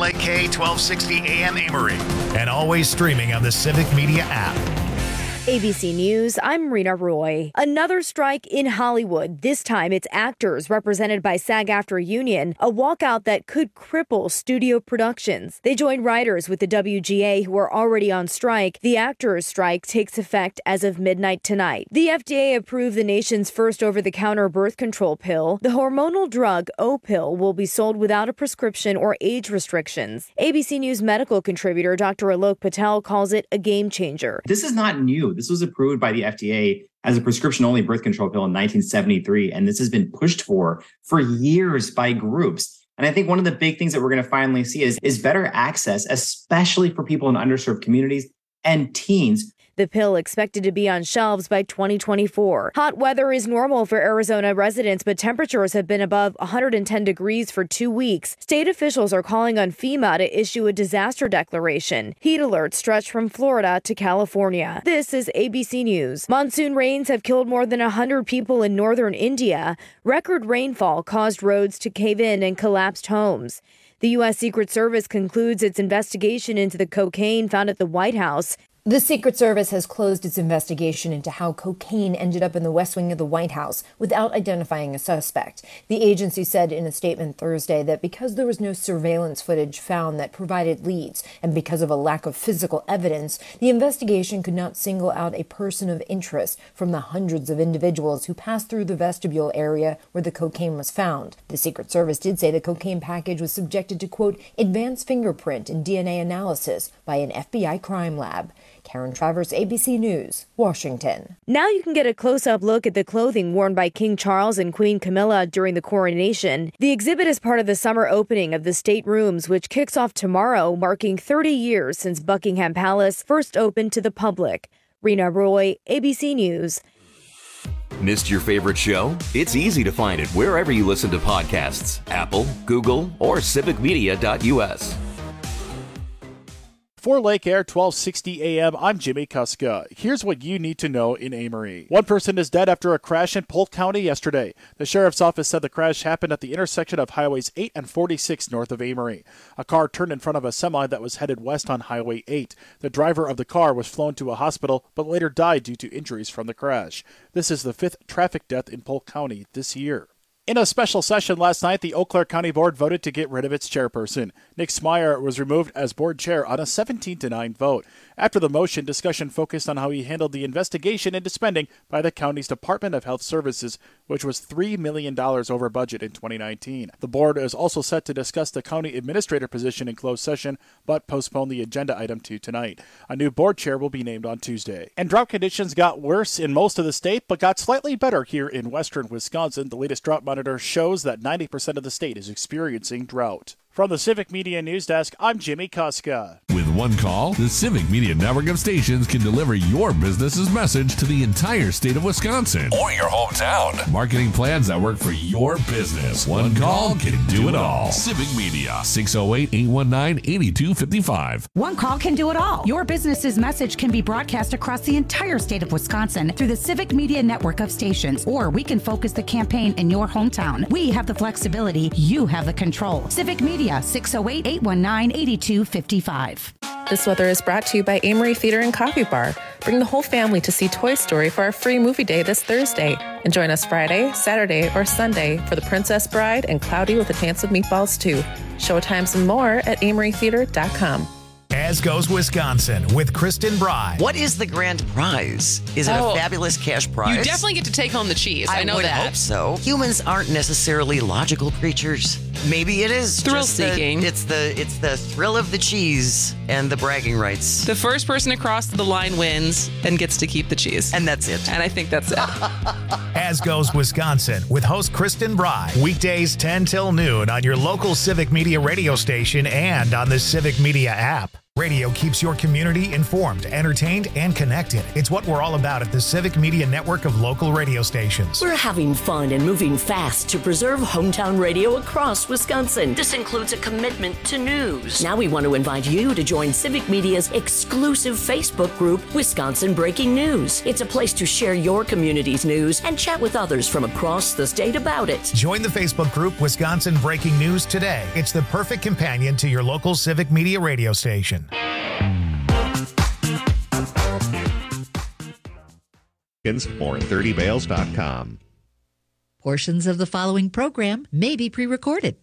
KLAK 1260 AM Amory. And always streaming on the Civic Media app. ABC News, I'm Rena Roy. Another strike in Hollywood. This time it's actors represented by SAG-AFTRA Union, a walkout that could cripple studio productions. They joined writers with the WGA who are already on strike. The actors' strike takes effect as of midnight tonight. The FDA approved the nation's first over-the-counter birth control pill. The hormonal drug Opill will be sold without a prescription or age restrictions. ABC News medical contributor Dr. Alok Patel calls it a game changer. This is not new. This was approved by the FDA as a prescription-only birth control pill in 1973, and this has been pushed for years by groups. And I think one of the big things that we're going to finally see is better access, especially for people in underserved communities and teens. The pill expected to be on shelves by 2024. Hot weather is normal for Arizona residents, but temperatures have been above 110 degrees for 2 weeks. State officials are calling on FEMA to issue a disaster declaration. Heat alerts stretch from Florida to California. This is ABC News. Monsoon rains have killed more than 100 people in northern India. Record rainfall caused roads to cave in and collapsed homes. The U.S. Secret Service concludes its investigation into the cocaine found at the White House. The Secret Service has closed its investigation into how cocaine ended up in the West Wing of the White House without identifying a suspect. The agency said in a statement Thursday that because there was no surveillance footage found that provided leads and because of a lack of physical evidence, the investigation could not single out a person of interest from the hundreds of individuals who passed through the vestibule area where the cocaine was found. The Secret Service did say the cocaine package was subjected to, quote, advanced fingerprint and DNA analysis by an FBI crime lab. Karen Travers, ABC News, Washington. Now you can get a close-up look at the clothing worn by King Charles and Queen Camilla during the coronation. The exhibit is part of the summer opening of the State Rooms, which kicks off tomorrow, marking 30 years since Buckingham Palace first opened to the public. Rena Roy, ABC News. Missed your favorite show? It's easy to find it wherever you listen to podcasts. Apple, Google, or civicmedia.us. For Lake Air 1260 AM, I'm Jimmy Kuska. Here's what you need to know in Amory. One person is dead after a crash in Polk County yesterday. The sheriff's office said the crash happened at the intersection of Highways 8 and 46 north of Amory. A car turned in front of a semi that was headed west on Highway 8. The driver of the car was flown to a hospital, but later died due to injuries from the crash. This is the 5th traffic death in Polk County this year. In a special session last night, the Eau Claire County Board voted to get rid of its chairperson. Nick Smyer was removed as board chair on a 17-9 vote. After the motion, discussion focused on how he handled the investigation into spending by the county's Department of Health Services, which was $3 million over budget in 2019. The board is also set to discuss the county administrator position in closed session, but postponed the agenda item to tonight. A new board chair will be named on Tuesday. And drought conditions got worse in most of the state, but got slightly better here in western Wisconsin. The latest drought monitor shows that 90% of the state is experiencing drought. From the Civic Media News Desk, I'm Jimmy Kuska. With one call, the Civic Media network of stations can deliver your business's message to the entire state of Wisconsin or your hometown. Marketing plans that work for your business. One call can do it all. Civic Media, 608-819-8255. One call can do it all. Your business's message can be broadcast across the entire state of Wisconsin through the Civic Media network of stations, or we can focus the campaign in your hometown. We have the flexibility. You have the control. Civic Media, 608-819-8255. This weather is brought to you by Amory Theater and Coffee Bar. Bring the whole family to see Toy Story for our free movie day this Thursday. And join us Friday, Saturday, or Sunday for The Princess Bride and Cloudy with a Chance of Meatballs 2. Showtimes and more at amorytheater.com. As Goes Wisconsin with Kristen Bry. What is the grand prize? Is it a fabulous cash prize? You definitely get to take home the cheese. I know that. I would hope so. Humans aren't necessarily logical creatures. Maybe it is thrill-seeking. It's the thrill of the cheese and the bragging rights. The first person across the line wins and gets to keep the cheese. And that's it. And I think that's it. As Goes Wisconsin with host Kristen Bry. Weekdays 10 till noon on your local Civic Media radio station and on the Civic Media app. Radio keeps your community informed, entertained, and connected. It's what we're all about at the Civic Media network of local radio stations. We're having fun and moving fast to preserve hometown radio across Wisconsin. Wisconsin. This includes a commitment to news. Now we want to invite you to join Civic Media's exclusive Facebook group, Wisconsin Breaking News. It's a place to share your community's news and chat with others from across the state about it. Join the Facebook group Wisconsin Breaking News today. It's the perfect companion to your local Civic Media radio station. Or 30bales.com. Portions of the following program may be pre-recorded.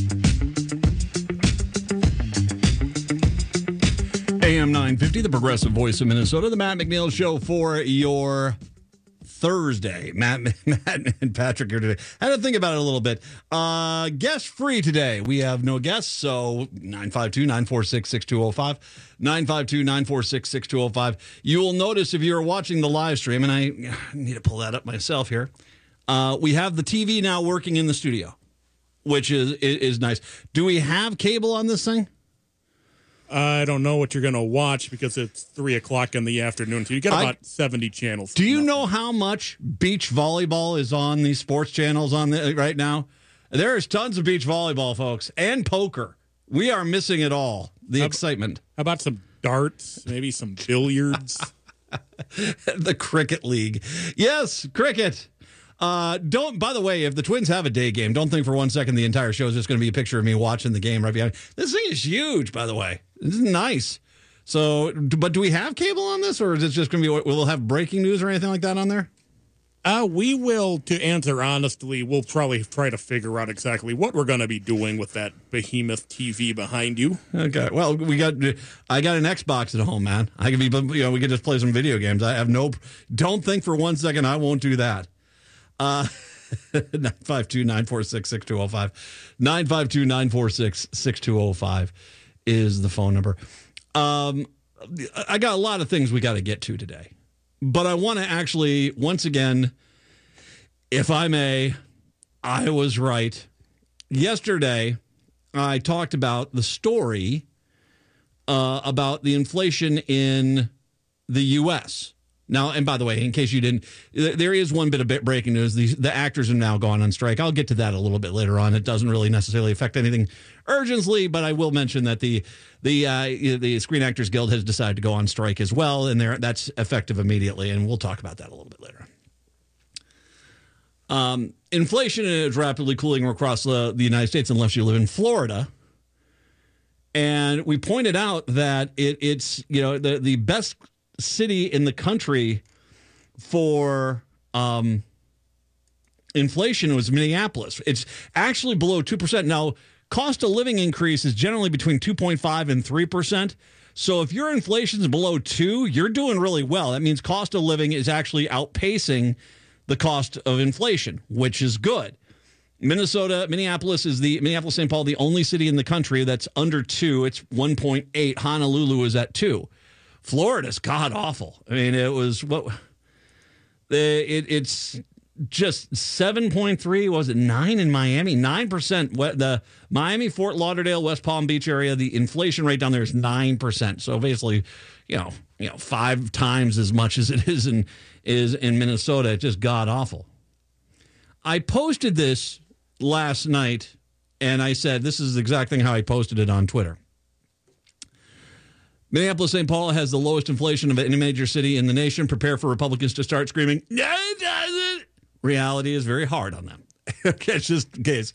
AM 950, the Progressive Voice of Minnesota, the Matt McNeil Show for your Thursday. Matt and Patrick here today. I had to think about it a little bit. Guest free today. We have no guests, so 952-946-6205. 952-946-6205. You will notice if you're watching the live stream, and I need to pull that up myself here, we have the TV now working in the studio, which is nice. Do we have cable on this thing? I don't know what you're going to watch because it's 3 o'clock in the afternoon. So you got about 70 channels. Do you know how much beach volleyball is on these sports channels right now? There is tons of beach volleyball, folks, and poker. We are missing it all. The excitement. How about some darts? Maybe some billiards? The cricket league. Yes, cricket. By the way, if the Twins have a day game, don't think for 1 second the entire show is just going to be a picture of me watching the game right behind. This thing is huge, by the way. This is nice. So, but do we have cable on this, or is it just going to be, we'll have breaking news or anything like that on there? We will, to answer honestly, we'll probably try to figure out exactly what we're going to be doing with that behemoth TV behind you. Okay. Well, I got an Xbox at home, man. I can we can just play some video games. I have don't think for 1 second I won't do that. 952-946-6205. 952-946-6205 is the phone number. I got a lot of things we got to get to today, but I want to actually, once again, if I may, I was right. Yesterday, I talked about the story about the inflation in the U.S. Now, and by the way, in case you didn't, there is one bit of breaking news. The actors have now gone on strike. I'll get to that a little bit later on. It doesn't really necessarily affect anything urgently, but I will mention that the Screen Actors Guild has decided to go on strike as well, and that's effective immediately, and we'll talk about that a little bit later. Inflation is rapidly cooling across the United States unless you live in Florida. And we pointed out that it's the best city in the country for inflation was Minneapolis. It's actually below 2%. Now, cost of living increase is generally between 2.5 and 3%. So if your inflation is below 2, you're doing really well. That means cost of living is actually outpacing the cost of inflation, which is good. Minneapolis, St. Paul, the only city in the country that's under 2. It's 1.8. Honolulu is at 2. Florida's god awful. I mean, it was it's just 7.3. Was it 9 in Miami? 9%. The Miami, Fort Lauderdale, West Palm Beach area, the inflation rate down there is 9%. So basically, 5 times as much as it is in Minnesota. It's just god awful. I posted this last night, and I said this is the exact thing how I posted it on Twitter. Minneapolis, St. Paul has the lowest inflation of any major city in the nation. Prepare for Republicans to start screaming, no, it doesn't. Reality is very hard on them. Okay, it's just in case.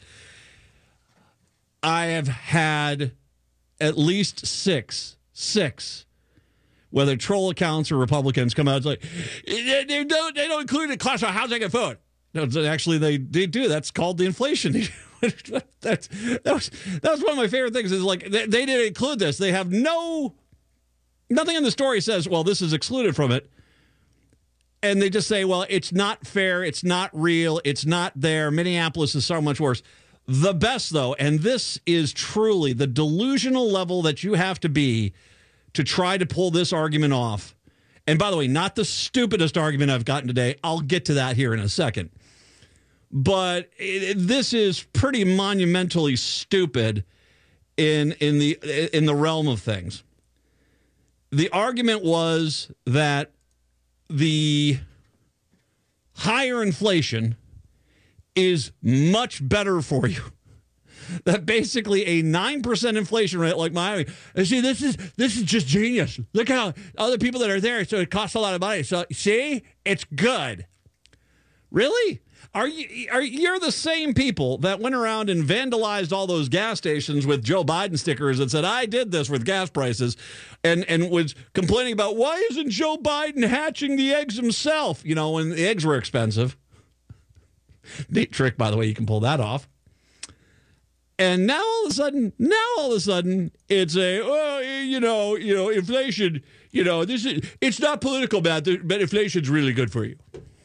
I have had at least six, whether troll accounts or Republicans come out and like, they don't include the cost of housing and food. No, actually, they do. That's called the inflation. that was one of my favorite things is like, they didn't include this. They have nothing in the story says, well, this is excluded from it. And they just say, well, it's not fair. It's not real. It's not there. Minneapolis is so much worse. The best, though, and this is truly the delusional level that you have to be to try to pull this argument off. And by the way, not the stupidest argument I've gotten today. I'll get to that here in a second. But this is pretty monumentally stupid in the realm of things. The argument was that the higher inflation is much better for you that basically a 9% inflation rate like Miami. And see, this is just genius. Look how other people that are there, so it costs a lot of money. So see, it's good. Really? You're the same people that went around and vandalized all those gas stations with Joe Biden stickers and said, I did this with gas prices, and was complaining about why isn't Joe Biden hatching the eggs himself, when the eggs were expensive. Neat trick, by the way, you can pull that off. And now all of a sudden, it's inflation, it's not political, but inflation's really good for you.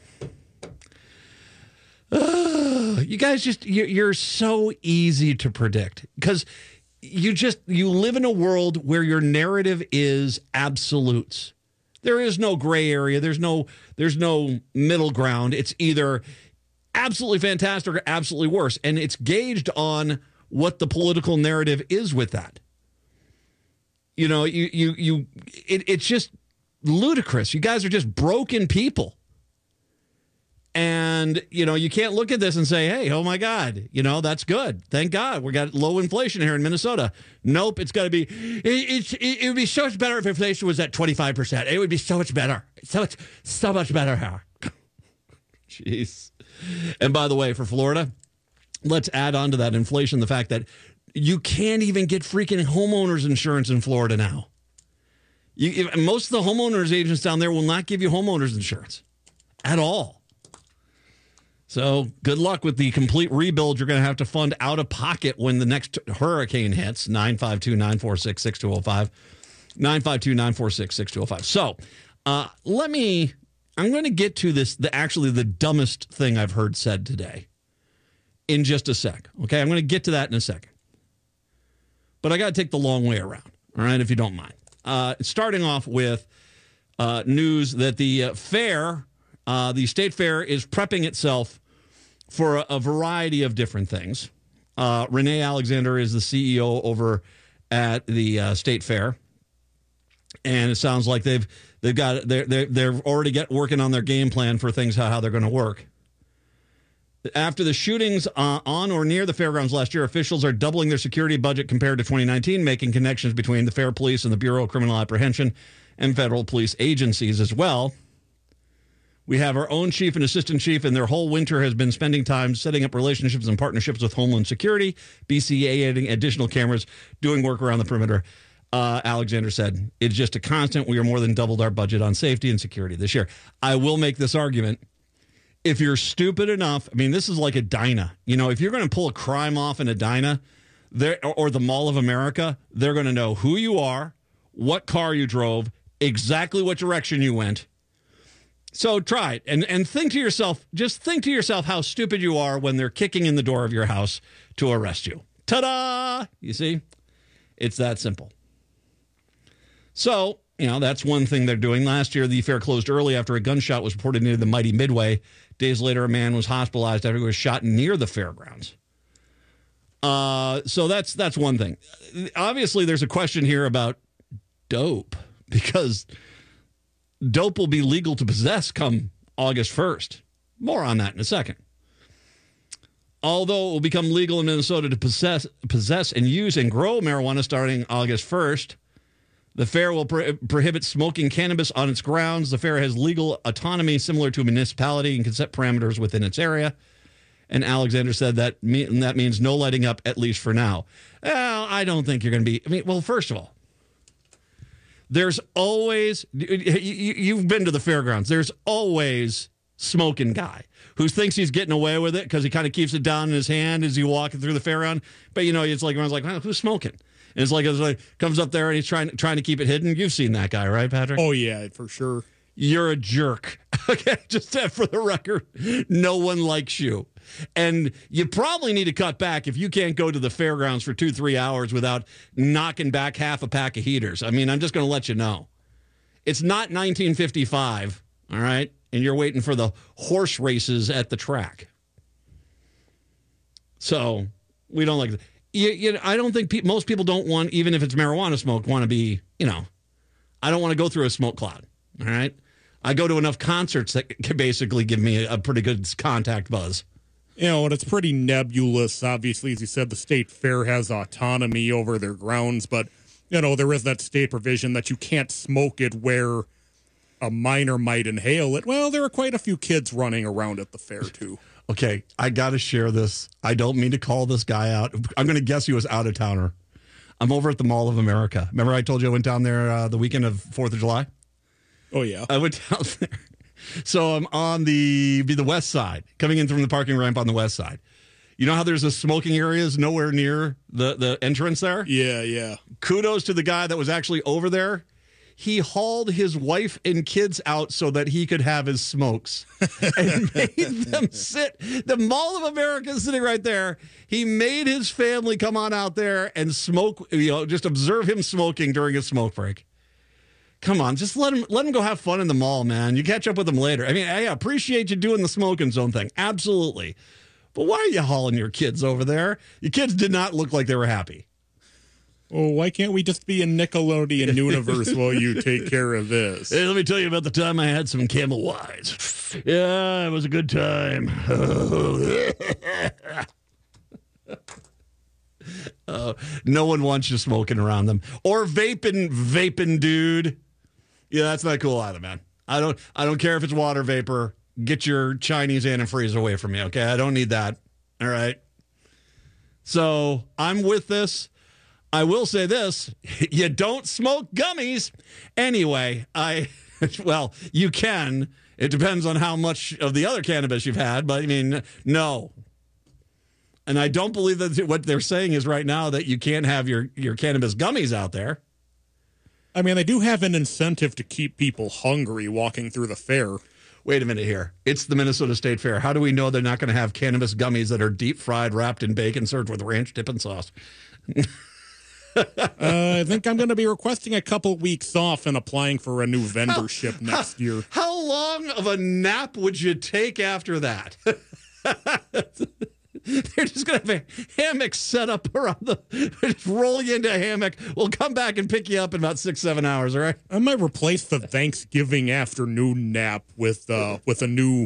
You guys you're so easy to predict because you live in a world where your narrative is absolutes. There is no gray area. There's no middle ground. It's either absolutely fantastic or absolutely worse. And it's gauged on what the political narrative is with that. It's just ludicrous. You guys are just broken people. And, you can't look at this and say, hey, oh, my God, that's good. Thank God. We got low inflation here in Minnesota. Nope. It's got to be it would be so much better if inflation was at 25%. It would be so much better. So much better here. Jeez. And by the way, for Florida, let's add on to that inflation the fact that you can't even get freaking homeowners insurance in Florida now. Most of the homeowners agents down there will not give you homeowners insurance at all. So good luck with the complete rebuild you're going to have to fund out of pocket when the next hurricane hits. 952-946-6205. 952-946-6205. So I'm going to get to this, the dumbest thing I've heard said today in just a sec. Okay, I'm going to get to that in a second. But I got to take the long way around, all right, if you don't mind. Starting off with news that the fair, the state fair, is prepping itself for a variety of different things. Renee Alexander is the CEO over at the state fair, and it sounds like they're already working on their game plan for things, how they're going to work. After the shootings on or near the fairgrounds last year, officials are doubling their security budget compared to 2019, making connections between the Fair Police and the Bureau of Criminal Apprehension and federal police agencies as well. We have our own chief and assistant chief, and their whole winter has been spending time setting up relationships and partnerships with Homeland Security, BCA adding additional cameras, doing work around the perimeter. Alexander said, it's just a constant. We are more than doubled our budget on safety and security this year. I will make this argument. If you're stupid enough, this is like a Dyna. If you're going to pull a crime off in a Dyna or the Mall of America, they're going to know who you are, what car you drove, exactly what direction you went. So try it and think to yourself, how stupid you are when they're kicking in the door of your house to arrest you. Ta-da! You see? It's that simple. So, that's one thing they're doing. Last year, the fair closed early after a gunshot was reported near the mighty Midway. Days later, a man was hospitalized after he was shot near the fairgrounds. So that's one thing. Obviously, there's a question here about dope, because dope will be legal to possess come August 1st. More on that in a second. Although it will become legal in Minnesota to possess and use and grow marijuana starting August 1st, the fair will prohibit smoking cannabis on its grounds. The fair has legal autonomy similar to a municipality and can set parameters within its area. And Alexander said that means no lighting up, at least for now. Well, I don't think you're going to be. First of all, there's always, you've been to the fairgrounds, there's always smoking guy who thinks he's getting away with it because he kind of keeps it down in his hand as he's walking through the fairground. But, it's like, everyone's like, who's smoking? And it's like comes up there and he's trying to keep it hidden. You've seen that guy, right, Patrick? Oh, yeah, for sure. You're a jerk. Okay, just for the record, no one likes you. And you probably need to cut back if you can't go to the fairgrounds for 2-3 hours without knocking back half a pack of heaters. I'm just going to let you know. It's not 1955, all right? And you're waiting for the horse races at the track. So we don't like that. I don't think most people don't want, even if it's marijuana smoke, want to be, I don't want to go through a smoke cloud, all right? I go to enough concerts that can basically give me a pretty good contact buzz. And it's pretty nebulous. Obviously, as you said, the state fair has autonomy over their grounds, but, there is that state provision that you can't smoke it where a minor might inhale it. Well, there are quite a few kids running around at the fair, too. Okay, I got to share this. I don't mean to call this guy out. I'm going to guess he was out-of-towner. I'm over at the Mall of America. Remember I told you I went down there the weekend of 4th of July? Oh, yeah. I went down there. So I'm on the west side, coming in from the parking ramp on the west side. You know how there's a smoking areas nowhere near the entrance there? Yeah. Kudos to the guy that was actually over there. He hauled his wife and kids out so that he could have his smokes and made them sit. The Mall of America is sitting right there. He made his family come on out there and smoke, just observe him smoking during his smoke break. Come on, just let him go have fun in the mall, man. You catch up with him later. I mean, I appreciate you doing the smoking zone thing. Absolutely. But why are you hauling your kids over there? Your kids did not look like they were happy. Oh, why can't we just be in Nickelodeon universe while you take care of this? Hey, let me tell you about the time I had some Camel Wise. Yeah, it was a good time. No one wants you smoking around them. Or vaping, dude. Yeah, that's not cool either, man. I don't care if it's water vapor. Get your Chinese antifreeze away from me, okay? I don't need that. All right? So, I'm with this. I will say this, you don't smoke gummies. Anyway, you can. It depends on how much of the other cannabis you've had, but I mean, no. And I don't believe that what they're saying is right now that you can't have your cannabis gummies out there. I mean, they do have an incentive to keep people hungry walking through the fair. Wait a minute here. It's the Minnesota State Fair. How do we know they're not going to have cannabis gummies that are deep fried, wrapped in bacon, served with ranch dipping sauce? I think I'm going to be requesting a couple weeks off and applying for a new vendorship next year. How long of a nap would you take after that? They're just going to have a hammock set up around just roll you into a hammock. We'll come back and pick you up in about 6-7 hours, all right? I might replace the Thanksgiving afternoon nap with a new...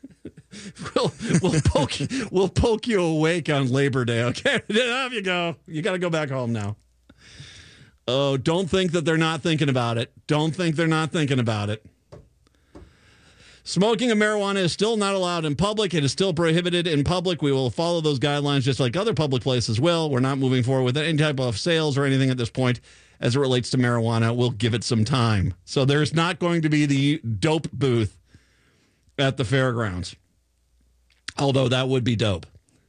We'll poke you awake on Labor Day, okay? Off you go. You got to go back home now. Oh, don't think that they're not thinking about it. Don't think they're not thinking about it. Smoking of marijuana is still not allowed in public. It is still prohibited in public. We will follow those guidelines just like other public places will. We're not moving forward with any type of sales or anything at this point as it relates to marijuana. We'll give it some time. So there's not going to be the dope booth at the fairgrounds. Although that would be dope.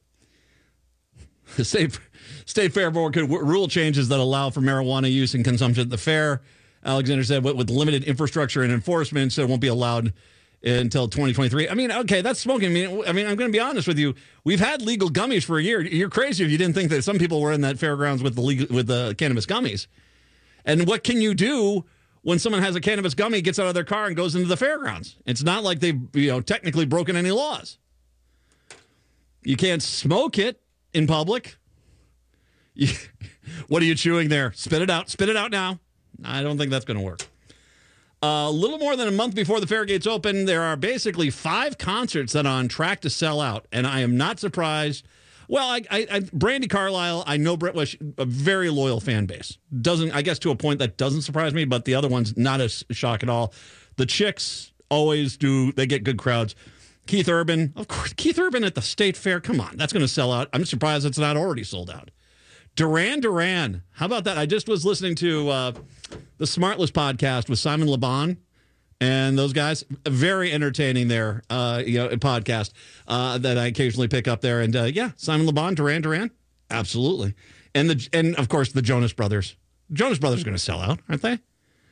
The State Fair Board could rule changes that allow for marijuana use and consumption at the fair. Alexander said with limited infrastructure and enforcement, so it won't be allowed until 2023. I mean, okay, that's smoking. I mean, I'm going to be honest with you. We've had legal gummies for a year. You're crazy if you didn't think that some people were in that fairgrounds with the cannabis gummies. And what can you do when someone has a cannabis gummy, gets out of their car, and goes into the fairgrounds? It's not like they've technically broken any laws. You can't smoke it in public. What are you chewing there? Spit it out. Spit it out now. I don't think that's going to work. A little more than a month before the fair gates open, there are basically 5 concerts that are on track to sell out, and I am not surprised. Well, Brandi Carlile, I know Brett was a very loyal fan base. I guess to a point that doesn't surprise me, but the other ones, not a shock at all. The Chicks always do. They get good crowds. Keith Urban, of course. Keith Urban at the State Fair. Come on, that's going to sell out. I'm surprised it's not already sold out. Duran Duran. How about that? I just was listening to the Smartless podcast with Simon LeBon and those guys. Very entertaining there, podcast that I occasionally pick up there. And Simon LeBon, Duran Duran, absolutely. And of course the Jonas Brothers. Jonas Brothers are going to sell out, aren't they?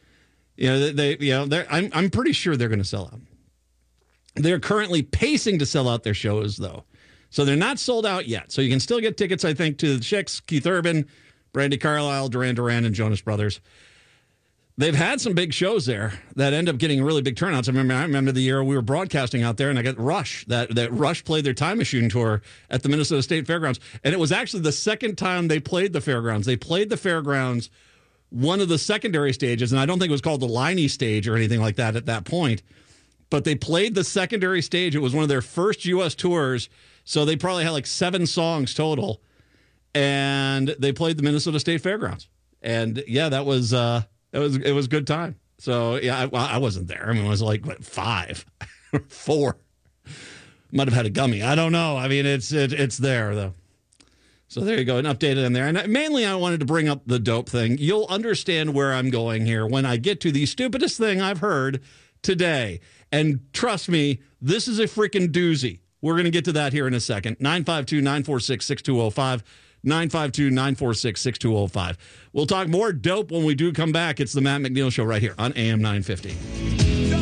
I'm pretty sure they're going to sell out. They're currently pacing to sell out their shows, though. So they're not sold out yet. So you can still get tickets, I think, to the Chicks, Keith Urban, Brandi Carlile, Duran Duran, and Jonas Brothers. They've had some big shows there that end up getting really big turnouts. I remember the year we were broadcasting out there, and I got Rush. That Rush played their Time Machine tour at the Minnesota State Fairgrounds. And it was actually the second time they played the fairgrounds. They played the fairgrounds, one of the secondary stages, and I don't think it was called the Liney stage or anything like that at that point. But they played the secondary stage. It was one of their first U.S. tours So they probably had like 7 songs total, and they played the Minnesota State Fairgrounds. And yeah, it was a good time. So yeah, I wasn't there. I mean, it was like 5 or 4. Might have had a gummy. I don't know. I mean, it's there though. So there you go, an update in there. And mainly I wanted to bring up the dope thing. You'll understand where I'm going here when I get to the stupidest thing I've heard today. And trust me, this is a freaking doozy. We're going to get to that here in a second. 952-946-6205. 952-946-6205. We'll talk more dope when we do come back. It's the Matt McNeil Show right here on AM 950.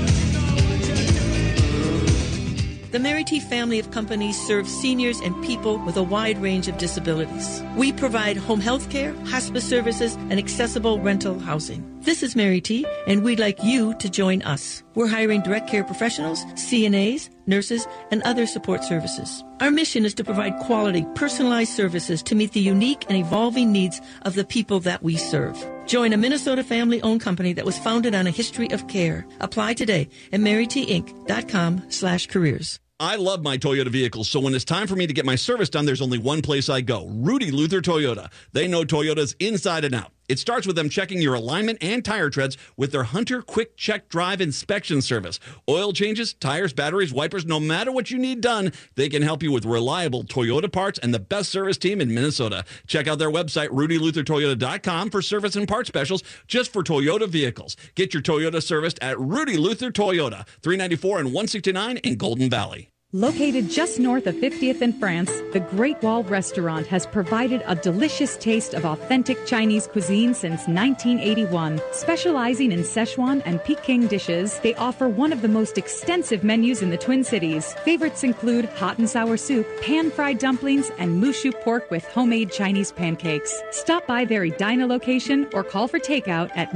The Mary T family of companies serves seniors and people with a wide range of disabilities. We provide home health care, hospice services, and accessible rental housing. This is Mary T, and we'd like you to join us. We're hiring direct care professionals, CNAs, nurses, and other support services. Our mission is to provide quality, personalized services to meet the unique and evolving needs of the people that we serve. Join a Minnesota family-owned company that was founded on a history of care. Apply today at marytinc.com/careers. I love my Toyota vehicles, so when it's time for me to get my service done, there's only one place I go, Rudy Luther Toyota. They know Toyotas inside and out. It starts with them checking your alignment and tire treads with their Hunter Quick Check Drive inspection service. Oil changes, tires, batteries, wipers, no matter what you need done, they can help you with reliable Toyota parts and the best service team in Minnesota. Check out their website, RudyLutherToyota.com, for service and part specials just for Toyota vehicles. Get your Toyota serviced at Rudy Luther Toyota, 394 and 169 in Golden Valley. Located just north of 50th in France, the Great Wall Restaurant has provided a delicious taste of authentic Chinese cuisine since 1981. Specializing in Szechuan and Peking dishes, they offer one of the most extensive menus in the Twin Cities. Favorites include hot and sour soup, pan-fried dumplings, and mushu pork with homemade Chinese pancakes. Stop by their Edina location or call for takeout at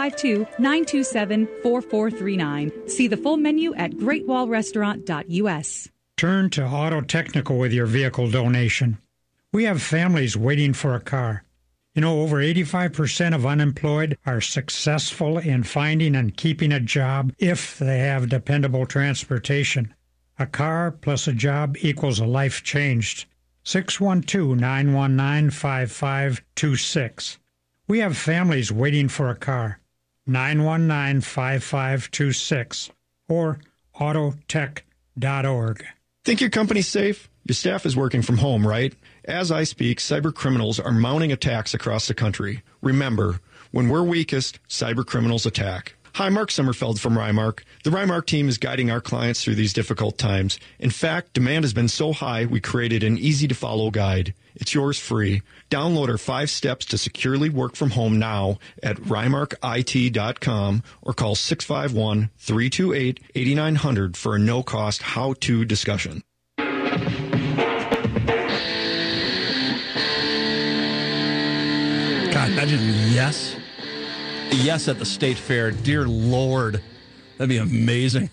952-927-4439. See the full menu at greatwallrestaurant.us. Turn to Auto Technical with your vehicle donation. We have families waiting for a car. You know, over 85% of unemployed are successful in finding and keeping a job if they have dependable transportation. A car plus a job equals a life changed. 612-919-5526. We have families waiting for a car. 919-5526 or autotech.org. Think your company's safe? Your staff is working from home, right? As I speak, cyber criminals are mounting attacks across the country. Remember, when we're weakest, cyber criminals attack. Hi, Mark Sommerfeld from Rymark. The Rymark team is guiding our clients through these difficult times. In fact, demand has been so high, we created an easy-to-follow guide. It's yours free. Download our 5 steps to securely work from home now at rymarkit.com or call 651-328-8900 for a no-cost how-to discussion. God, imagine yes at the state fair. Dear Lord, that'd be amazing.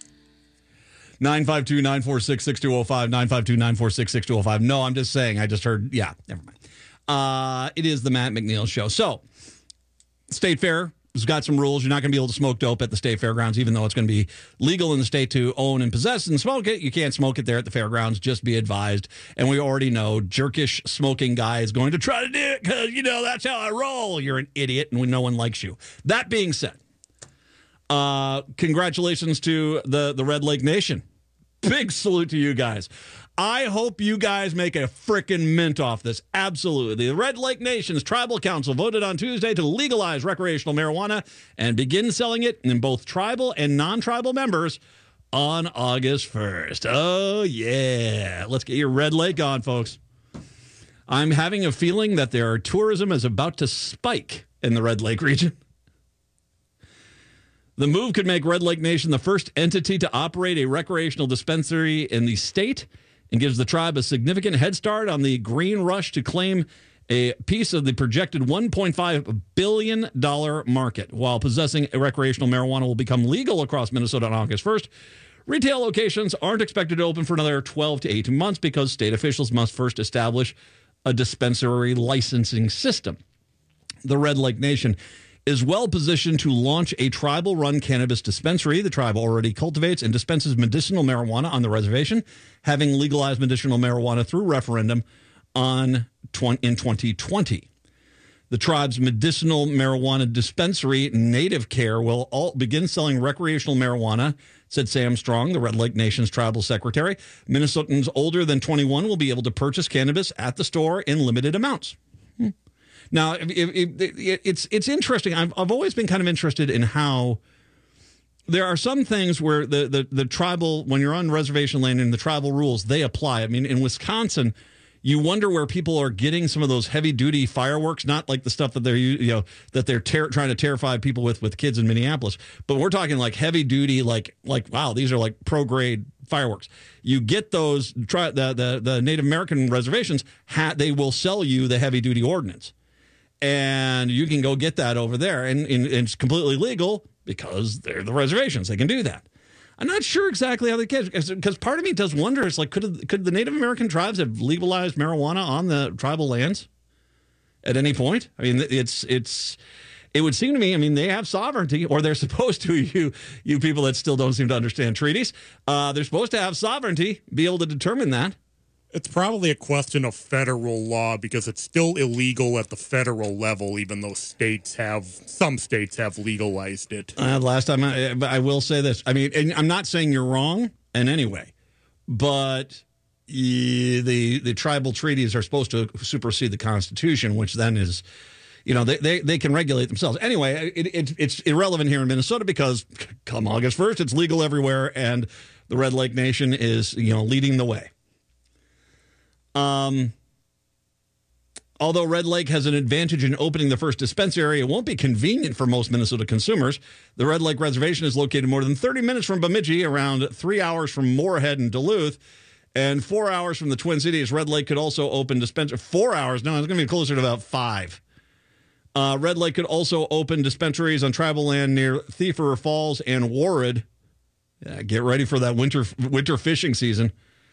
952-946-6205, 952-946-6205. No, I'm just saying, I just heard, yeah, never mind. It is the Matt McNeil Show. So, state fair has got some rules. You're not going to be able to smoke dope at the state fairgrounds, even though it's going to be legal in the state to own and possess and smoke it. You can't smoke it there at the fairgrounds. Just be advised. And we already know jerkish smoking guy is going to try to do it because, you know, that's how I roll. You're an idiot and no one likes you. That being said, congratulations to the Red Lake Nation. Big salute to you guys. I hope you guys make a frickin' mint off this. Absolutely. The Red Lake Nation's Tribal Council voted on Tuesday to legalize recreational marijuana and begin selling it in both tribal and non-tribal members on August 1st. Oh, yeah. Let's get your Red Lake on, folks. I'm having a feeling that their tourism is about to spike in the Red Lake region. The move could make Red Lake Nation the first entity to operate a recreational dispensary in the state and gives the tribe a significant head start on the green rush to claim a piece of the projected $1.5 billion market. While possessing recreational marijuana will become legal across Minnesota on August 1st, retail locations aren't expected to open for another 12 to 18 months because state officials must first establish a dispensary licensing system. The Red Lake Nation is well positioned to launch a tribal-run cannabis dispensary. The tribe already cultivates and dispenses medicinal marijuana on the reservation, having legalized medicinal marijuana through referendum in 2020. The tribe's medicinal marijuana dispensary, Native Care, will begin selling recreational marijuana, said Sam Strong, the Red Lake Nation's tribal secretary. Minnesotans older than 21 will be able to purchase cannabis at the store in limited amounts. Now, it's interesting. I've always been kind of interested in how there are some things where the tribal, when you're on reservation land and the tribal rules, they apply. I mean, in Wisconsin, you wonder where people are getting some of those heavy duty fireworks, not like the stuff that they're trying to terrify people with kids in Minneapolis, but we're talking like heavy duty, like wow, these are like pro grade fireworks. You get those. The Native American reservations, they will sell you the heavy duty ordnance, and you can go get that over there, and it's completely legal because they're the reservations. They can do that. I'm not sure exactly how they can, because part of me does wonder, it's like, could the Native American tribes have legalized marijuana on the tribal lands at any point? I mean, it would seem to me, I mean, they have sovereignty, or they're supposed to, you people that still don't seem to understand treaties. They're supposed to have sovereignty, be able to determine that. It's probably a question of federal law, because it's still illegal at the federal level, even though some states have legalized it. Last time, I will say this. I mean, and I'm not saying you're wrong in any way, but the tribal treaties are supposed to supersede the Constitution, which then is, they can regulate themselves. Anyway, it's irrelevant here in Minnesota because come August 1st, it's legal everywhere, and the Red Lake Nation is, leading the way. Although Red Lake has an advantage in opening the first dispensary, it won't be convenient for most Minnesota consumers. The Red Lake Reservation is located more than 30 minutes from Bemidji, around 3 hours from Moorhead and Duluth, and 4 hours from the Twin Cities. Red Lake could also open dispensary. 4 hours? No, it's going to be closer to about 5. Red Lake could also open dispensaries on tribal land near Thief Falls and Warrid. Yeah, get ready for that winter fishing season.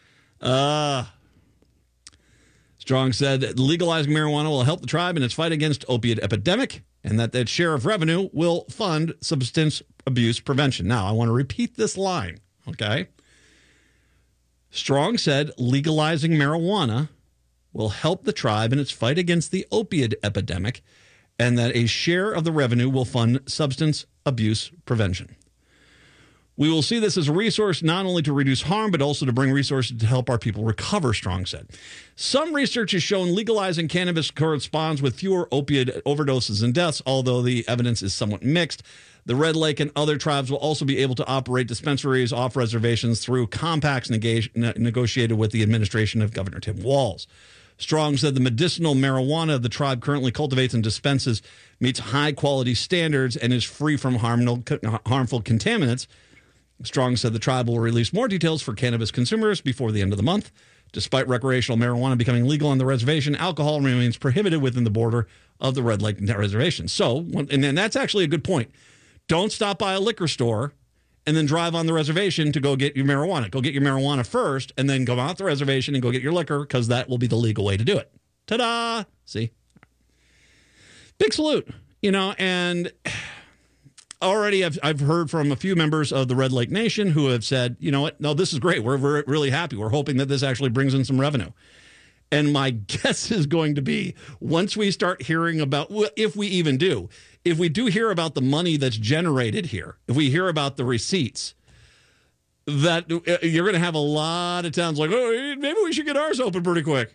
Strong said legalizing marijuana will help the tribe in its fight against opiate epidemic, and that share of revenue will fund substance abuse prevention. Now, I want to repeat this line, okay? Strong said legalizing marijuana will help the tribe in its fight against the opiate epidemic, and that a share of the revenue will fund substance abuse prevention. We will see this as a resource not only to reduce harm, but also to bring resources to help our people recover, Strong said. Some research has shown legalizing cannabis corresponds with fewer opiate overdoses and deaths, although the evidence is somewhat mixed. The Red Lake and other tribes will also be able to operate dispensaries off reservations through compacts negotiated with the administration of Governor Tim Walz. Strong said the medicinal marijuana the tribe currently cultivates and dispenses meets high-quality standards and is free from harmful contaminants. Strong said the tribe will release more details for cannabis consumers before the end of the month. Despite recreational marijuana becoming legal on the reservation, alcohol remains prohibited within the border of the Red Lake Reservation. So, and that's actually a good point. Don't stop by a liquor store and then drive on the reservation to go get your marijuana. Go get your marijuana first and then go out the reservation and go get your liquor, because that will be the legal way to do it. Ta-da! See? Big salute, and already I've heard from a few members of the Red Lake Nation who have said, you know what, no, this is great. We're really happy. We're hoping that this actually brings in some revenue. And my guess is going to be, once we start hearing about, if we do hear about the money that's generated here, if we hear about the receipts, that you're going to have a lot of towns like, oh, maybe we should get ours open pretty quick.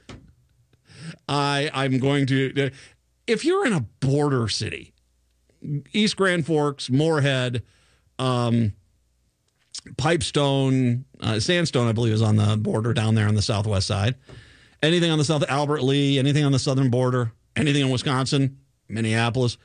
I'm going to, if you're in a border city, East Grand Forks, Moorhead, Pipestone, Sandstone, I believe, is on the border down there on the southwest side. Anything on the south, Albert Lee, anything on the southern border, anything in Wisconsin, Minneapolis.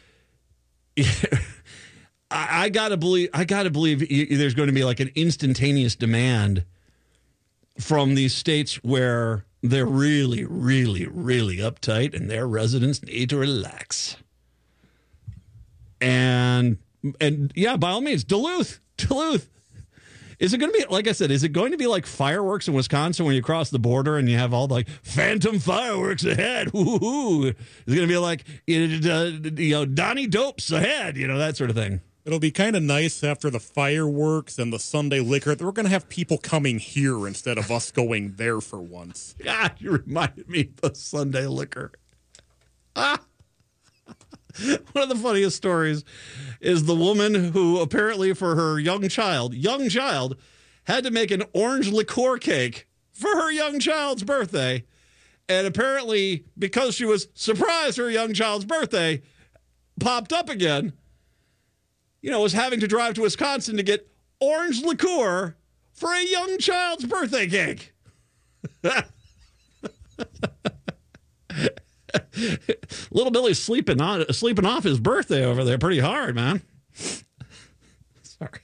I gotta believe there's going to be like an instantaneous demand from these states where they're really, really, really uptight and their residents need to relax. And yeah, by all means, Duluth. Is it going to be, like I said, is it going to be like fireworks in Wisconsin when you cross the border and you have all the like phantom fireworks ahead? Woo-hoo. Is it going to be like, Donnie Dopes ahead, that sort of thing? It'll be kind of nice after the fireworks and the Sunday liquor that we're going to have people coming here instead of us going there for once. God, you reminded me of the Sunday liquor. One of the funniest stories is the woman who apparently for her young child, had to make an orange liqueur cake for her young child's birthday. And apparently, because she was surprised her young child's birthday popped up again, was having to drive to Wisconsin to get orange liqueur for a young child's birthday cake. Little Billy's sleeping off his birthday over there pretty hard, man. Sorry.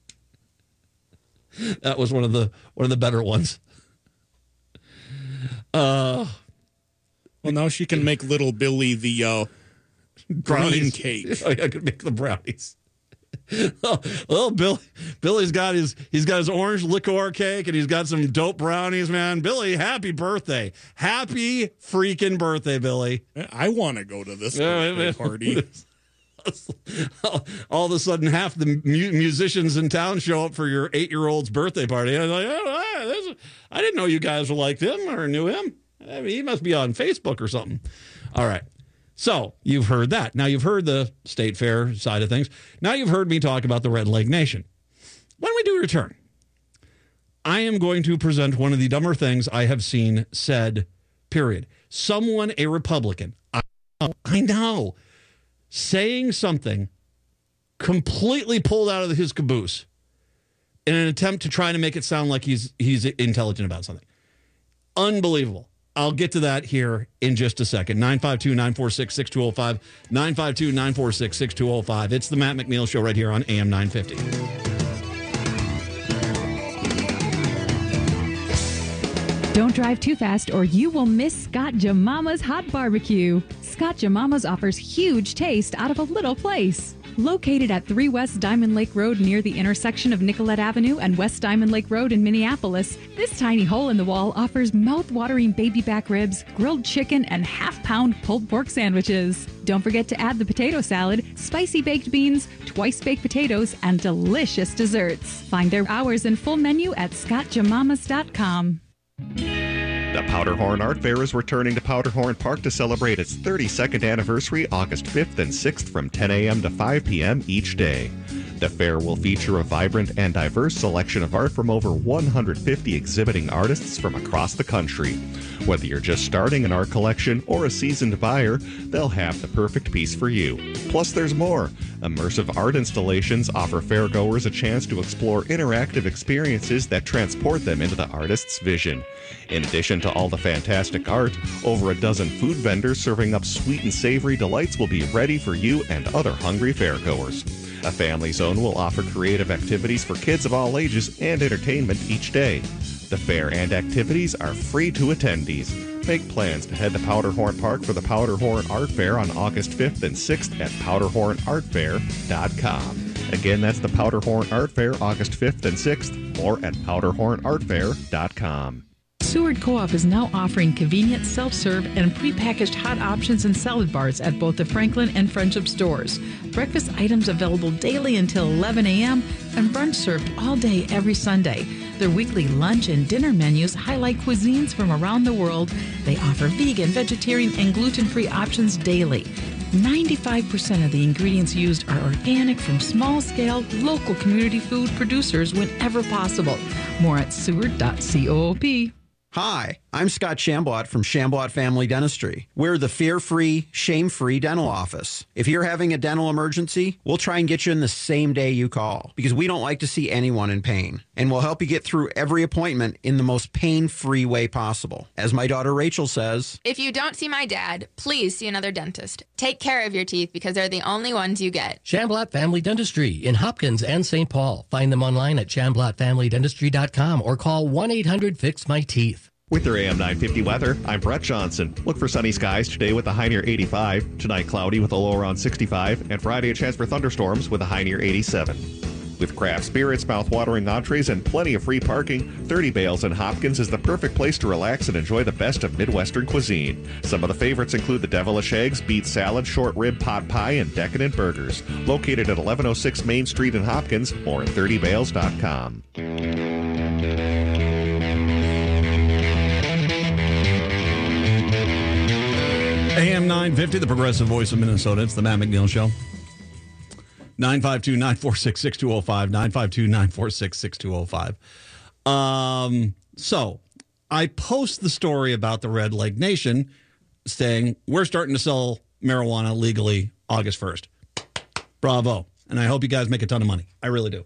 That was one of the better ones. Well, now she can make little Billy the green cake. Oh, yeah, I could make the brownies. Billy's got his orange liqueur cake and he's got some dope brownies, man. Billy, happy birthday. Happy freaking birthday, Billy. I want to go to this birthday party. All of a sudden, half the musicians in town show up for your 8-year-old's birthday party. I was like, I didn't know you guys were like him or knew him. I mean, he must be on Facebook or something. All right. So you've heard that. Now you've heard the State Fair side of things. Now you've heard me talk about the Red Leg Nation. When we do return, I am going to present one of the dumber things I have seen said, period. Someone, a Republican, I know, saying something completely pulled out of his caboose in an attempt to try to make it sound like he's intelligent about something. Unbelievable. I'll get to that here in just a second. 952-946-6205. 952-946-6205. It's the Matt McNeil Show right here on AM 950. Don't drive too fast or you will miss Scott Jemama's Hot Barbecue. Scott Jemama's offers huge taste out of a little place. Located at 3 West Diamond Lake Road near the intersection of Nicollet Avenue and West Diamond Lake Road in Minneapolis, this tiny hole in the wall offers mouth-watering baby back ribs, grilled chicken, and half-pound pulled pork sandwiches. Don't forget to add the potato salad, spicy baked beans, twice-baked potatoes, and delicious desserts. Find their hours and full menu at scottjemamas.com. The Powderhorn Art Fair is returning to Powderhorn Park to celebrate its 32nd anniversary August 5th and 6th from 10 a.m. to 5 p.m. each day. The fair will feature a vibrant and diverse selection of art from over 150 exhibiting artists from across the country. Whether you're just starting an art collection or a seasoned buyer, they'll have the perfect piece for you. Plus, there's more. Immersive art installations offer fairgoers a chance to explore interactive experiences that transport them into the artist's vision. In addition to all the fantastic art, over a dozen food vendors serving up sweet and savory delights will be ready for you and other hungry fairgoers. A family zone will offer creative activities for kids of all ages and entertainment each day. The fair and activities are free to attendees. Make plans to head to Powderhorn Park for the Powderhorn Art Fair on August 5th and 6th at powderhornartfair.com. Again, that's the Powderhorn Art Fair, August 5th and 6th, or at powderhornartfair.com. Seward Co-op is now offering convenient self-serve and prepackaged hot options and salad bars at both the Franklin and Friendship stores. Breakfast items available daily until 11 a.m. and brunch served all day every Sunday. Their weekly lunch and dinner menus highlight cuisines from around the world. They offer vegan, vegetarian, and gluten-free options daily. 95% of the ingredients used are organic from small-scale, local community food producers whenever possible. More at seward.coop. Hi, I'm Scott Shambot from Shambot Family Dentistry. We're the fear-free, shame-free dental office. If you're having a dental emergency, we'll try and get you in the same day you call because we don't like to see anyone in pain. And we'll help you get through every appointment in the most pain-free way possible. As my daughter Rachel says, if you don't see my dad, please see another dentist. Take care of your teeth because they're the only ones you get. Shambot Family Dentistry in Hopkins and St. Paul. Find them online at ShambotFamilyDentistry.com or call 1-800-FIX-MY-TEETH. With your AM 950 weather, I'm Brett Johnson. Look for sunny skies today with a high near 85. Tonight, cloudy with a low around 65. And Friday, a chance for thunderstorms with a high near 87. With craft spirits, mouth-watering entrees, and plenty of free parking, 30 Bales in Hopkins is the perfect place to relax and enjoy the best of Midwestern cuisine. Some of the favorites include the devilish eggs, beet salad, short rib pot pie, and decadent burgers. Located at 1106 Main Street in Hopkins or at 30bales.com. AM 950, the progressive voice of Minnesota. It's the Matt McNeil Show. 952-946-6205. 952-946-6205. So I post the story about the Red Leg Nation saying we're starting to sell marijuana legally August 1st. Bravo. And I hope you guys make a ton of money. I really do.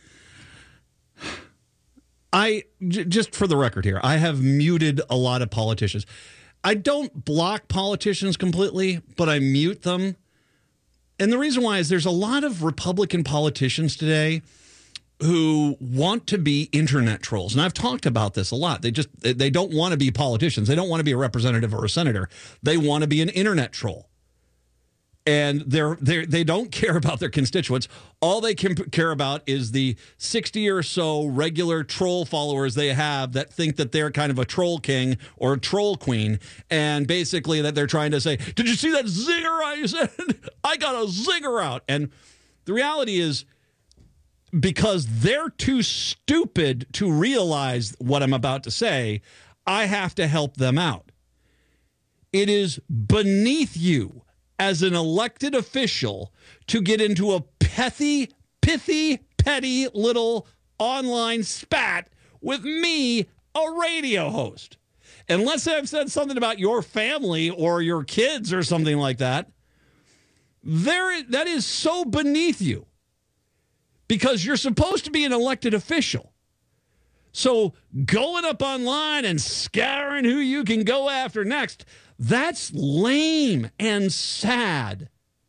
Just for the record here, I have muted a lot of politicians. I don't block politicians completely, but I mute them. And the reason why is there's a lot of Republican politicians today who want to be internet trolls. And I've talked about this a lot. They don't want to be politicians. They don't want to be a representative or a senator. They want to be an internet troll. And they don't care about their constituents. All they can care about is the 60 or so regular troll followers they have that think that they're kind of a troll king or a troll queen. And basically that they're trying to say, did you see that zinger I said? I got a zinger out. And the reality is, because they're too stupid to realize what I'm about to say, I have to help them out. It is beneath you as an elected official to get into a pithy, petty little online spat with me, a radio host. Unless I've said something about your family or your kids or something like that, that is so beneath you. Because you're supposed to be an elected official. So going up online and scouring who you can go after next, that's lame and sad.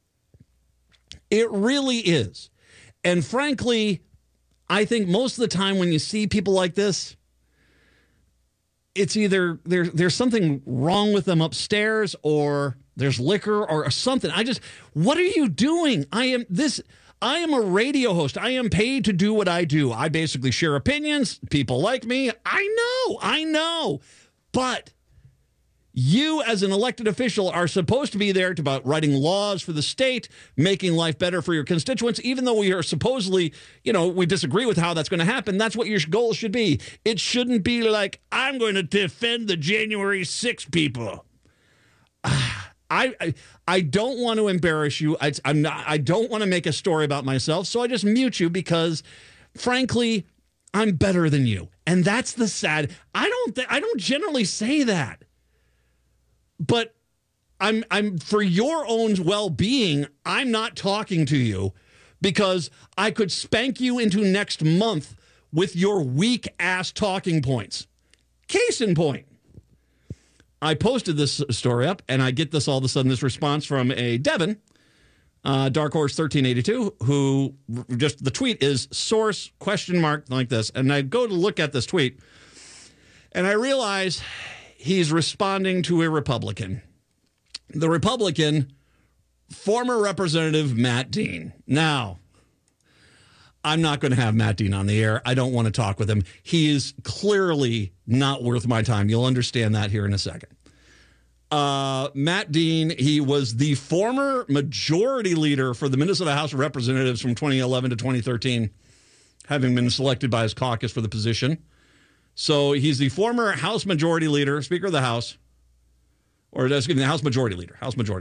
It really is. And frankly, I think most of the time when you see people like this, it's either there's something wrong with them upstairs or there's liquor or something. What are you doing? I am a radio host. I am paid to do what I do. I basically share opinions. People like me. I know. But you, as an elected official, are supposed to be there about writing laws for the state, making life better for your constituents, even though we are supposedly, we disagree with how that's going to happen. That's what your goal should be. It shouldn't be like, I'm going to defend the January 6 people. I don't want to embarrass you. I don't want to make a story about myself, so I just mute you because, frankly, I'm better than you. And that's the sad. I don't generally say that. But I'm for your own well-being, I'm not talking to you because I could spank you into next month with your weak-ass talking points. Case in point. I posted this story up, and I get all of a sudden this response from a Devin, Dark Horse 1382, who just the tweet is source ? Like this. And I go to look at this tweet, and I realize he's responding to a Republican. The Republican, former Representative Matt Dean. Now, I'm not going to have Matt Dean on the air. I don't want to talk with him. He is clearly not worth my time. You'll understand that here in a second. Matt Dean, he was the former majority leader for the Minnesota House of Representatives from 2011 to 2013, having been selected by his caucus for the position. So he's the former House Majority Leader, Speaker of the House, or excuse me, the House Majority Leader.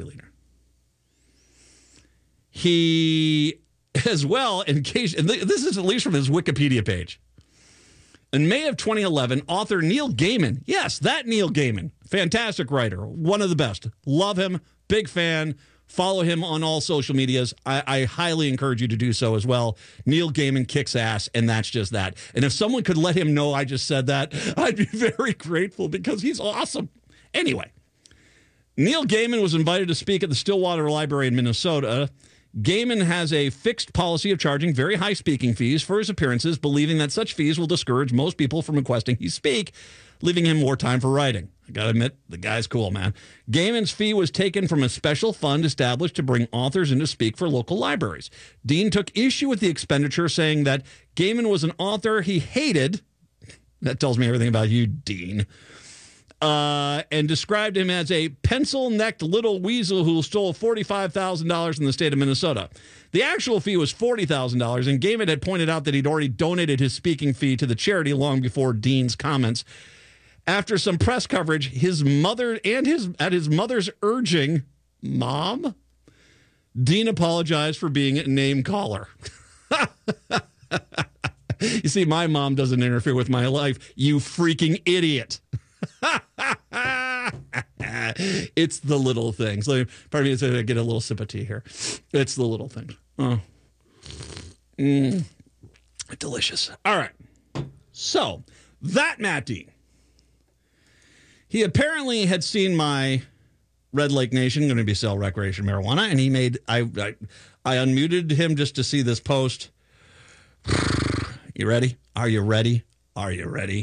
He, as well, and this is at least from his Wikipedia page. In May of 2011, author Neil Gaiman, yes, that Neil Gaiman, fantastic writer, one of the best. Love him, big fan. Follow him on all social medias. I highly encourage you to do so as well. Neil Gaiman kicks ass, and that's just that. And if someone could let him know I just said that, I'd be very grateful because he's awesome. Anyway, Neil Gaiman was invited to speak at the Stillwater Library in Minnesota. Gaiman has a fixed policy of charging very high speaking fees for his appearances, believing that such fees will discourage most people from requesting he speak, leaving him more time for writing. I gotta admit, the guy's cool, man. Gaiman's fee was taken from a special fund established to bring authors in to speak for local libraries. Dean took issue with the expenditure, saying that Gaiman was an author he hated. That tells me everything about you, Dean. And described him as a pencil-necked little weasel who stole $45,000 in the state of Minnesota. The actual fee was $40,000, and Gaiman had pointed out that he'd already donated his speaking fee to the charity long before Dean's comments. After some press coverage, his mother and his mother's urging, Mom, Dean apologized for being a name caller. You see, my mom doesn't interfere with my life, you freaking idiot. It's the little things. Like, part of me is I get a little sip of tea here. It's the little things. Oh, delicious. All right. So that Matt Dean, he apparently had seen my Red Lake Nation going to be sell recreation marijuana, and he made. I unmuted him just to see this post. You ready? Are you ready? Are you ready?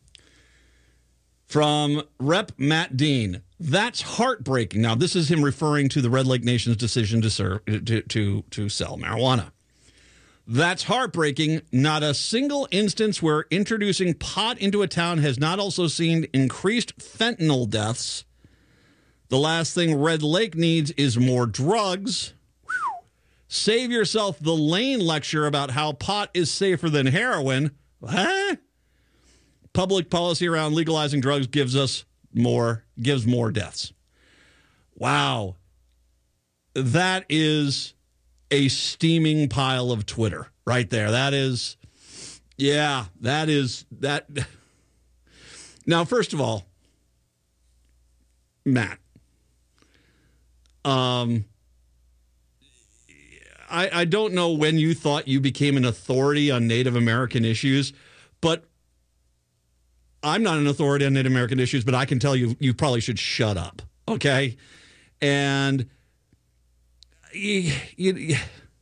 From Rep. Matt Dean. That's heartbreaking. Now, this is him referring to the Red Lake Nation's decision to sell marijuana. That's heartbreaking. Not a single instance where introducing pot into a town has not also seen increased fentanyl deaths. The last thing Red Lake needs is more drugs. Save yourself the Lane lecture about how pot is safer than heroin. What? Public policy around legalizing drugs gives more deaths. Wow. That is a steaming pile of Twitter right there. That is. Now, first of all, Matt, I don't know when you thought you became an authority on Native American issues, but I'm not an authority on Native American issues, but I can tell you, you probably should shut up, okay? And the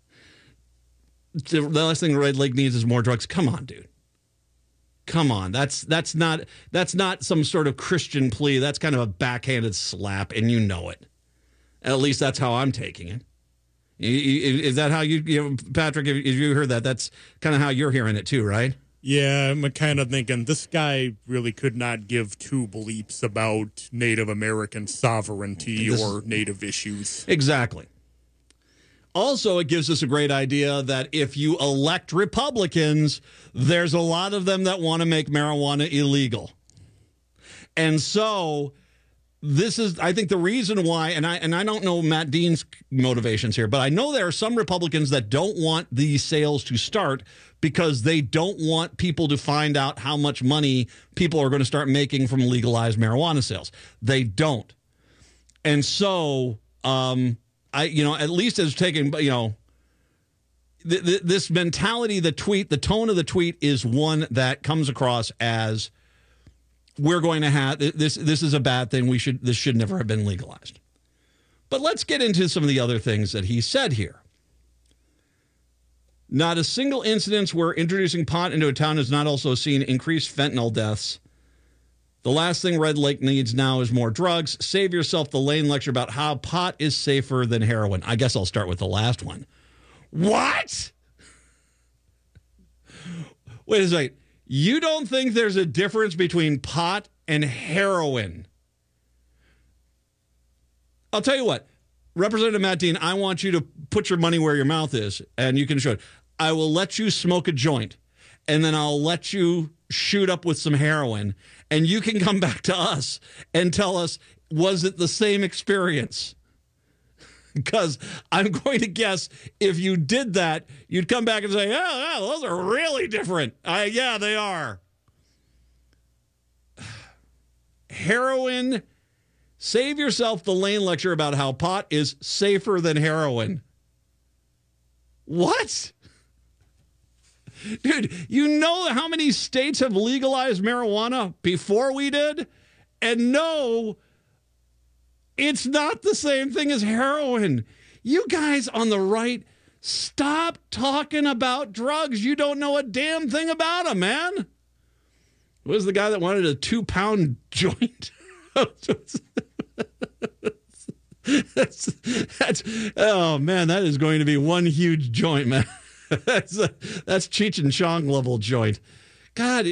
last thing Red Lake needs is more drugs. Come on, dude. Come on. That's not some sort of Christian plea. That's kind of a backhanded slap, and you know it. At least that's how I'm taking it. Is that how you Patrick, if you heard that, that's kind of how you're hearing it too, right? Yeah, I'm kind of thinking this guy really could not give two bleeps about Native American sovereignty or Native issues. Exactly. Also, it gives us a great idea that if you elect Republicans, there's a lot of them that want to make marijuana illegal. And so this is, I think, the reason why, and I don't know Matt Dean's motivations here, but I know there are some Republicans that don't want these sales to start because they don't want people to find out how much money people are going to start making from legalized marijuana sales. They don't. And so, at least as taken, this mentality, the tone of the tweet is one that comes across as, we're going to have this is a bad thing. This should never have been legalized. But let's get into some of the other things that he said here. Not a single incident where introducing pot into a town has not also seen increased fentanyl deaths. The last thing Red Lake needs now is more drugs. Save yourself the Lane lecture about how pot is safer than heroin. I guess I'll start with the last one. What? Wait a second. You don't think there's a difference between pot and heroin? I'll tell you what. Representative Matt Dean, I want you to put your money where your mouth is, and you can show it. I will let you smoke a joint, and then I'll let you shoot up with some heroin, and you can come back to us and tell us, was it the same experience? Because I'm going to guess if you did that, you'd come back and say, yeah, those are really different. Yeah, they are. Heroin. Save yourself the Lane lecture about how pot is safer than heroin. What? Dude, you know how many states have legalized marijuana before we did? And no, it's not the same thing as heroin. You guys on the right, stop talking about drugs. You don't know a damn thing about them, man. What was the guy that wanted a 2-pound joint? that's oh man, that is going to be one huge joint, man. that's Cheech and Chong level joint. God,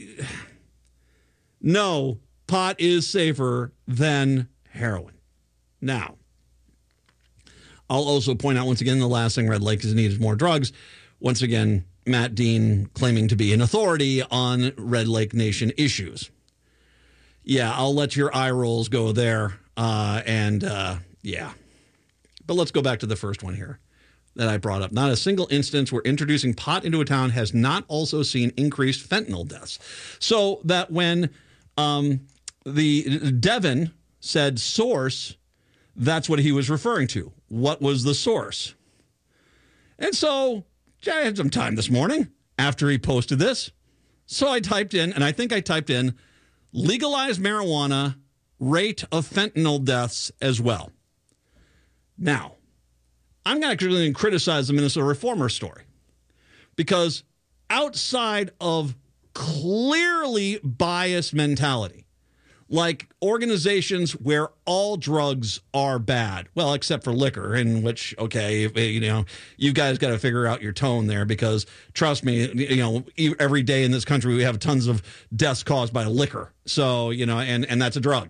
no, pot is safer than heroin. Now, I'll also point out once again, the last thing Red Lake is needed more drugs. Once again, Matt Dean claiming to be an authority on Red Lake Nation issues. Yeah, I'll let your eye rolls go there. Yeah. But let's go back to the first one here that I brought up. Not a single instance where introducing pot into a town has not also seen increased fentanyl deaths. So that when the Devin said source, that's what he was referring to. What was the source? And so I had some time this morning after he posted this. So I typed in, and I think I typed in, legalized marijuana rate of fentanyl deaths as well. Now, I'm not going to criticize the Minnesota Reformer story because outside of clearly biased mentality, like organizations where all drugs are bad, well, except for liquor, in which, okay, you guys got to figure out your tone there because trust me, every day in this country we have tons of deaths caused by liquor. So, and that's a drug.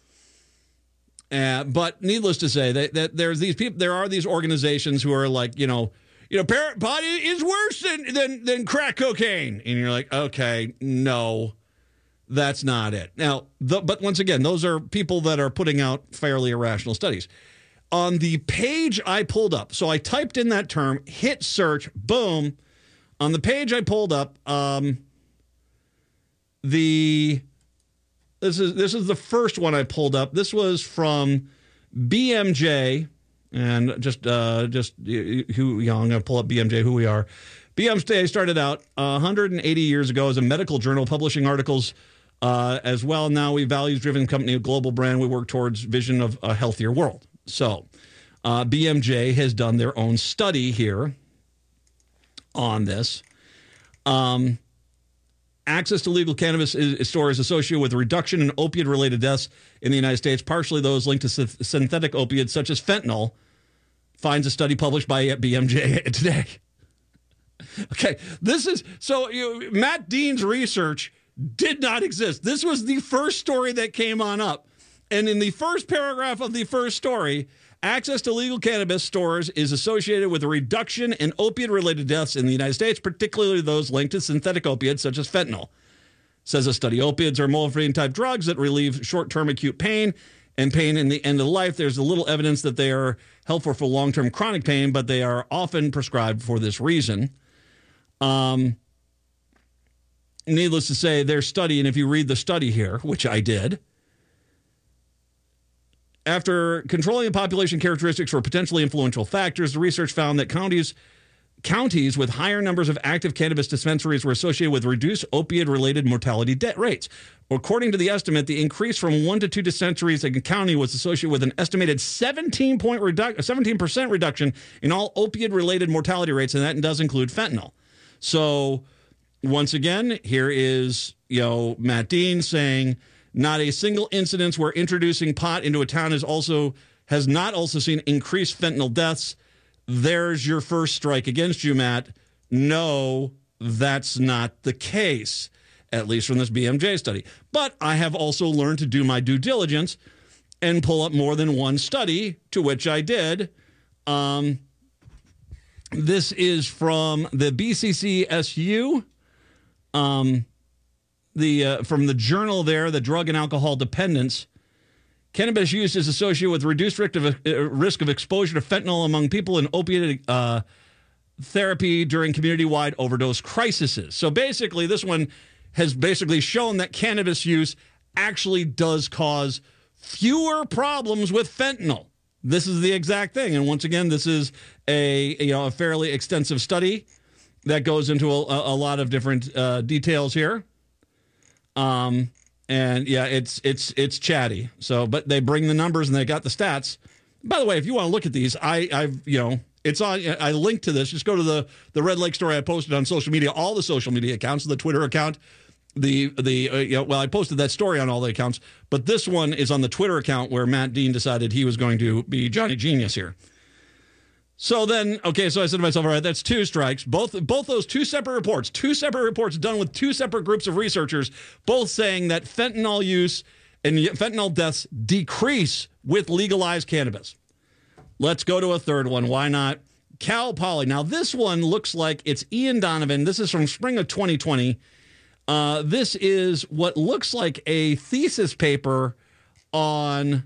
But needless to say, that there's these people, there are these organizations who are like, pot is worse than crack cocaine, and you're like, okay, no. That's not it. Now, but once again, those are people that are putting out fairly irrational studies. On the page I pulled up, so I typed in that term, hit search, boom. On the page I pulled up, this is the first one I pulled up. This was from BMJ, and just who I'm going to pull up BMJ, who we are. BMJ started out 180 years ago as a medical journal publishing articles as well. Now we values-driven company, a global brand. We work towards vision of a healthier world. So BMJ has done their own study here on this. Access to legal cannabis stores associated with a reduction in opiate-related deaths in the United States, partially those linked to synthetic opiates such as fentanyl, finds a study published by BMJ today. Okay, Matt Dean's research did not exist. This was the first story that came on up. And in the first paragraph of the first story, access to legal cannabis stores is associated with a reduction in opiate-related deaths in the United States, particularly those linked to synthetic opiates such as fentanyl. Says a study, opiates are morphine-type drugs that relieve short-term acute pain and pain in the end of life. There's a little evidence that they are helpful for long-term chronic pain, but they are often prescribed for this reason. Needless to say, their study, and if you read the study here, which I did, after controlling the population characteristics for potentially influential factors, the research found that counties with higher numbers of active cannabis dispensaries were associated with reduced opiate-related mortality rates. According to the estimate, the increase from 1 to 2 dispensaries in a county was associated with an estimated 17% reduction in all opiate-related mortality rates, and that does include fentanyl. So, once again, here is, Matt Dean saying not a single incidence where introducing pot into a town has not also seen increased fentanyl deaths. There's your first strike against you, Matt. No, that's not the case, at least from this BMJ study. But I have also learned to do my due diligence and pull up more than one study, to which I did. This is from the BCCSU, from the journal there, the Drug and Alcohol Dependence. Cannabis use is associated with reduced risk of exposure to fentanyl among people in opiate therapy during community-wide overdose crises. So basically, this one has basically shown that cannabis use actually does cause fewer problems with fentanyl. This is the exact thing. And once again, this is a fairly extensive study that goes into a lot of different details here. And yeah, it's chatty. So, but they bring the numbers and they got the stats. By the way, if you want to look at these, it's on. I linked to this. Just go to the Red Lake story I posted on social media, all the social media accounts, the Twitter account, I posted that story on all the accounts, but this one is on the Twitter account where Matt Dean decided he was going to be Johnny Genius here. So then, so I said to myself, all right, that's 2 strikes. Both those two separate reports done with 2 separate groups of researchers, both saying that fentanyl use and fentanyl deaths decrease with legalized cannabis. Let's go to a third one. Why not? Cal Poly. Now, this one looks like it's Ian Donovan. This is from spring of 2020. This is what looks like a thesis paper on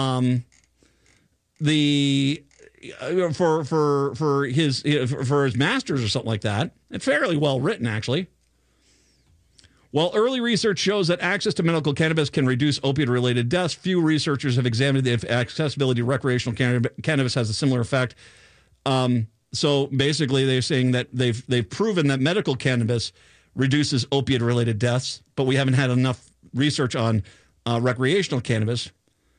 for his master's or something like that. It's fairly well written, actually. While early research shows that access to medical cannabis can reduce opioid-related deaths, few researchers have examined if accessibility to recreational cannabis has a similar effect. So basically, they're saying that they've proven that medical cannabis reduces opioid-related deaths, but we haven't had enough research on recreational cannabis.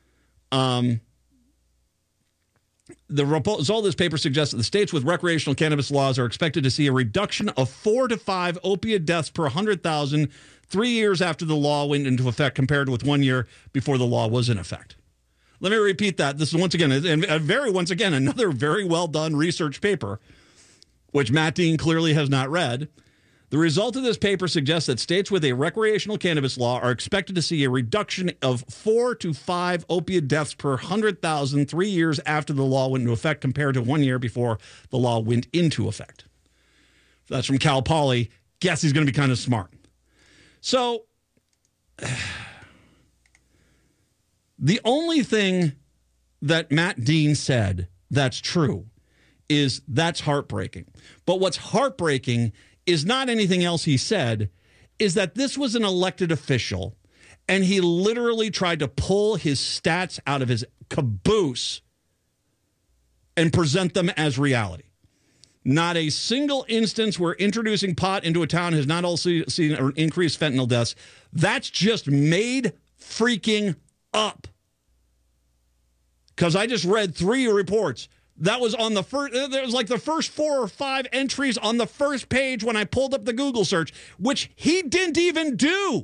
The result of this paper suggests that the states with recreational cannabis laws are expected to see a reduction of 4 to 5 opiate deaths per 100,000 3 years after the law went into effect compared with 1 year before the law was in effect. Let me repeat that. This is once again another very well done research paper, which Matt Dean clearly has not read. The result of this paper suggests that states with a recreational cannabis law are expected to see a reduction of 4 to 5 opiate deaths per 100,000 3 years after the law went into effect compared to 1 year before the law went into effect. That's from Cal Poly. Guess he's going to be kind of smart. So, the only thing that Matt Dean said that's true is that's heartbreaking. But what's heartbreaking is not anything else he said, is that this was an elected official, and he literally tried to pull his stats out of his caboose and present them as reality. Not a single instance where introducing pot into a town has not also seen increased fentanyl deaths. That's just made freaking up. Because I just read 3 reports. That was on the first, there was like the first 4 or 5 entries on the first page when I pulled up the Google search, which he didn't even do.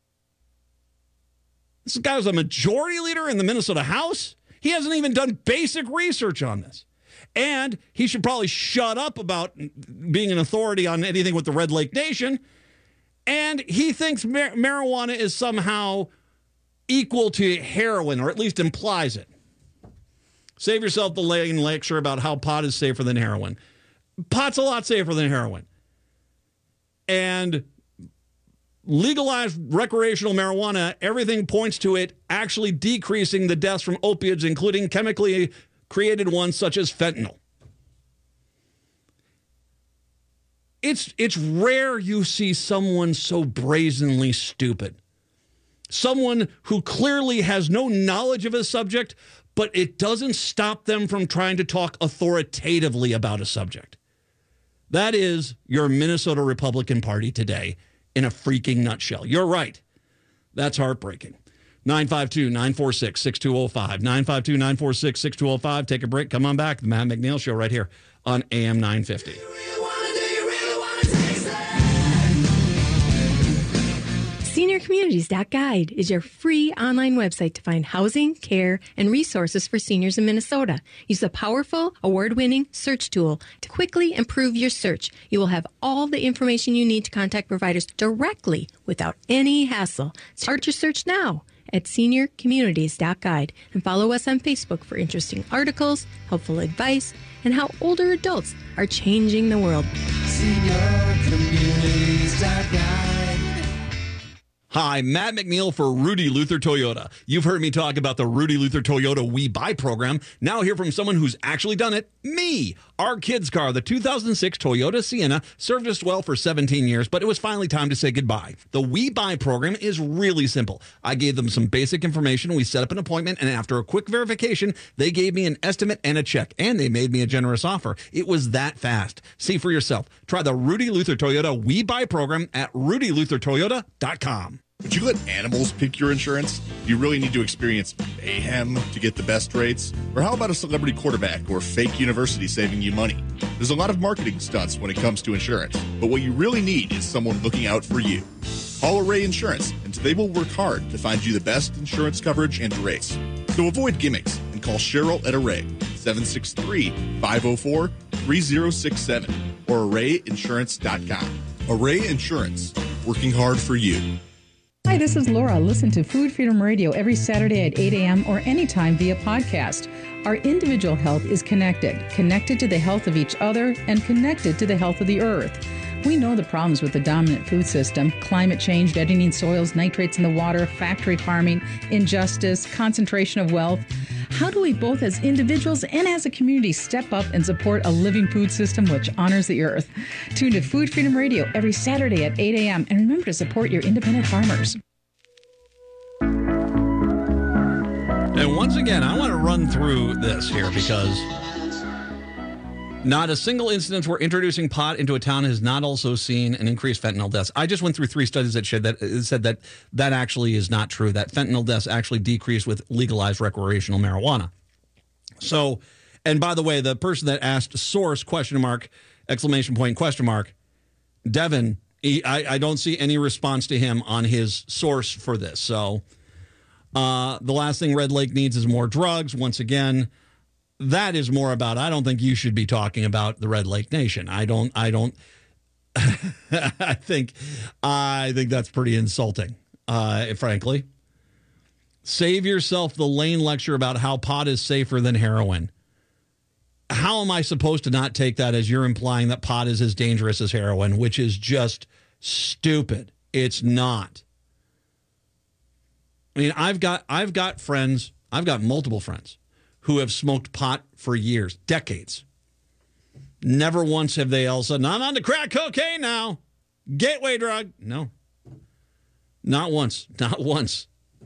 This guy was a majority leader in the Minnesota House. He hasn't even done basic research on this. And he should probably shut up about being an authority on anything with the Red Lake Nation. And he thinks marijuana is somehow equal to heroin, or at least implies it. Save yourself the lecture about how pot is safer than heroin. Pot's a lot safer than heroin. And legalized recreational marijuana, everything points to it actually decreasing the deaths from opioids, including chemically created ones such as fentanyl. It's rare you see someone so brazenly stupid. Someone who clearly has no knowledge of a subject, but it doesn't stop them from trying to talk authoritatively about a subject. That is your Minnesota Republican Party today in a freaking nutshell. You're right. That's heartbreaking. 952-946-6205. 952-946-6205. Take a break. Come on back. The Matt McNeil Show right here on AM 950. SeniorCommunities.guide is your free online website to find housing, care, and resources for seniors in Minnesota. Use the powerful, award-winning search tool to quickly improve your search. You will have all the information you need to contact providers directly without any hassle. Start your search now at SeniorCommunities.guide and follow us on Facebook for interesting articles, helpful advice, and how older adults are changing the world. SeniorCommunities.guide. Hi, Matt McNeil for Rudy Luther Toyota. You've heard me talk about the Rudy Luther Toyota We Buy program. Now hear from someone who's actually done it, me. Our kids' car, the 2006 Toyota Sienna, served us well for 17 years, but it was finally time to say goodbye. The We Buy program is really simple. I gave them some basic information, we set up an appointment, and after a quick verification, they gave me an estimate and a check, and they made me a generous offer. It was that fast. See for yourself. Try the Rudy Luther Toyota We Buy program at rudyluthertoyota.com. Would you let animals pick your insurance? Do you really need to experience mayhem to get the best rates? Or how about a celebrity quarterback or fake university saving you money? There's a lot of marketing stunts when it comes to insurance, but what you really need is someone looking out for you. Call Array Insurance, and they will work hard to find you the best insurance coverage and rates. So avoid gimmicks and call Cheryl at Array, 763-504-3067, or arrayinsurance.com. Array Insurance, working hard for you. Hi, this is Laura. Listen to Food Freedom Radio every Saturday at 8 a.m. or anytime via podcast. Our individual health is connected to the health of each other and connected to the health of the earth. We know the problems with the dominant food system: climate change, deadening soils, nitrates in the water, factory farming, injustice, concentration of wealth. How do we both as individuals and as a community step up and support a living food system which honors the earth? Tune to Food Freedom Radio every Saturday at 8 a.m. and remember to support your independent farmers. And once again, I want to run through this here because not a single incident where introducing pot into a town has not also seen an increased fentanyl deaths. I just went through 3 studies that said that actually is not true, that fentanyl deaths actually decreased with legalized recreational marijuana. So, and by the way, the person that asked source, ? Devin, I don't see any response to him on his source for this. So the last thing Red Lake needs is more drugs. Once again, that is more about, I don't think you should be talking about the Red Lake Nation. I think that's pretty insulting, frankly. Save yourself the lane lecture about how pot is safer than heroin. How am I supposed to not take that as you're implying that pot is as dangerous as heroin, which is just stupid. It's not. I mean, I've got friends, I've got multiple friends who have smoked pot for years, decades. Never once have they all said, I'm on to crack cocaine now. Gateway drug. No. Not once. Not once.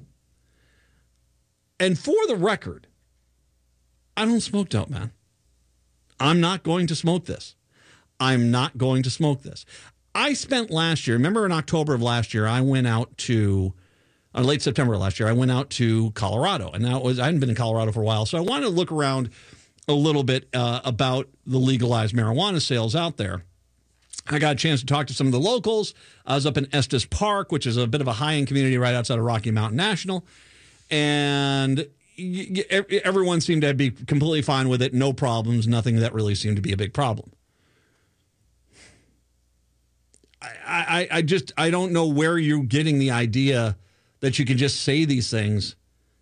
And for the record, I don't smoke dope, man. I'm not going to smoke this. I'm not going to smoke this. I spent last year, remember in October of last year, I went out to, late September of last year, I went out to Colorado. And I hadn't been in Colorado for a while, so I wanted to look around a little bit about the legalized marijuana sales out there. I got a chance to talk to some of the locals. I was up in Estes Park, which is a bit of a high-end community right outside of Rocky Mountain National. And everyone seemed to be completely fine with it. No problems. Nothing that really seemed to be a big problem. I don't know where you're getting the idea that you can just say these things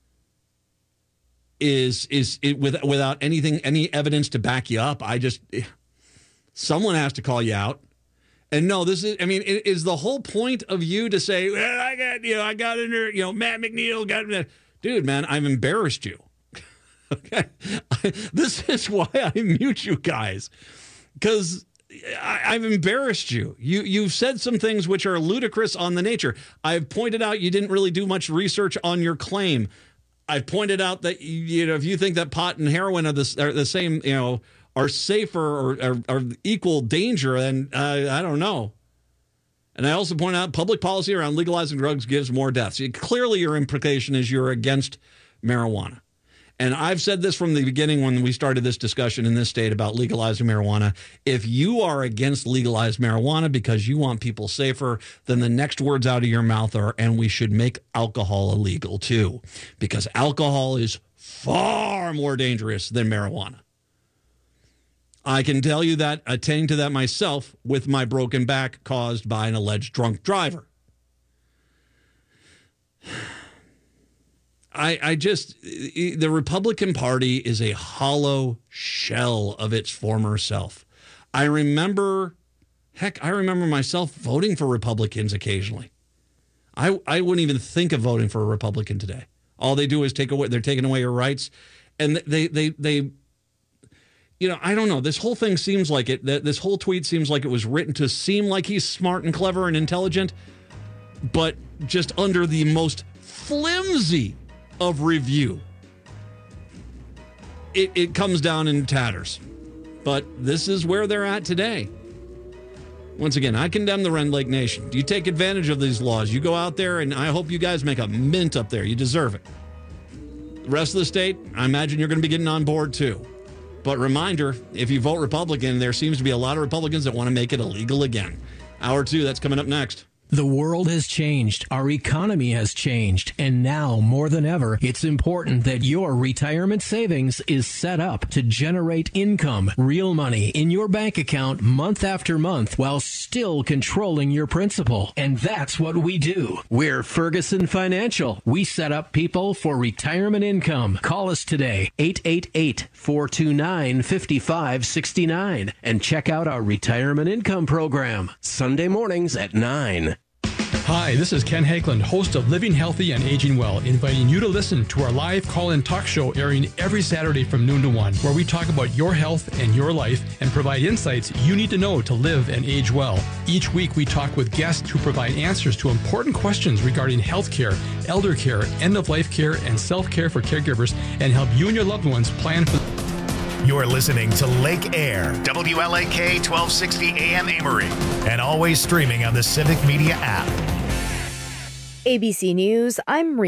without any evidence to back you up. Someone has to call you out. And no, is the whole point of you to say, well, I got in there, Matt McNeil got in there. Dude, man, I've embarrassed you. Okay. This is why I mute you guys. Because I've embarrassed you. You've said some things which are ludicrous on the nature. I've pointed out you didn't really do much research on your claim. I've pointed out that if you think that pot and heroin are the same, are safer or are equal danger, then I don't know. And I also point out public policy around legalizing drugs gives more deaths. Clearly, your implication is you're against marijuana. And I've said this from the beginning when we started this discussion in this state about legalizing marijuana. If you are against legalized marijuana because you want people safer, then the next words out of your mouth are, and we should make alcohol illegal too, because alcohol is far more dangerous than marijuana. I can tell you that, attending to that myself with my broken back caused by an alleged drunk driver. The Republican Party is a hollow shell of its former self. I remember myself voting for Republicans occasionally. I wouldn't even think of voting for a Republican today. All they do is they're taking away your rights. And they I don't know. This whole thing seems like this whole tweet seems like it was written to seem like he's smart and clever and intelligent, but just under the most flimsy of review. It comes down in tatters. But this is where they're at today. Once again, I condemn the Rend Lake Nation. Do you take advantage of these laws? You go out there, and I hope you guys make a mint up there. You deserve it. The rest of the state, I imagine you're going to be getting on board too. But reminder, if you vote Republican, there seems to be a lot of Republicans that want to make it illegal again. Hour 2, that's coming up next. The world has changed. Our economy has changed. And now, more than ever, it's important that your retirement savings is set up to generate income, real money, in your bank account month after month while still controlling your principal. And that's what we do. We're Ferguson Financial. We set up people for retirement income. Call us today, 888-429-5569. And check out our retirement income program. Sunday mornings at 9. Hi, this is Ken Hageland, host of Living Healthy and Aging Well, inviting you to listen to our live call-in talk show airing every Saturday from noon to 1, where we talk about your health and your life and provide insights you need to know to live and age well. Each week, we talk with guests who provide answers to important questions regarding health care, elder care, end-of-life care, and self-care for caregivers, and help you and your loved ones plan for... You're listening to Lake Air, WLAK 1260 AM Amory, and always streaming on the Civic Media app. ABC News, I'm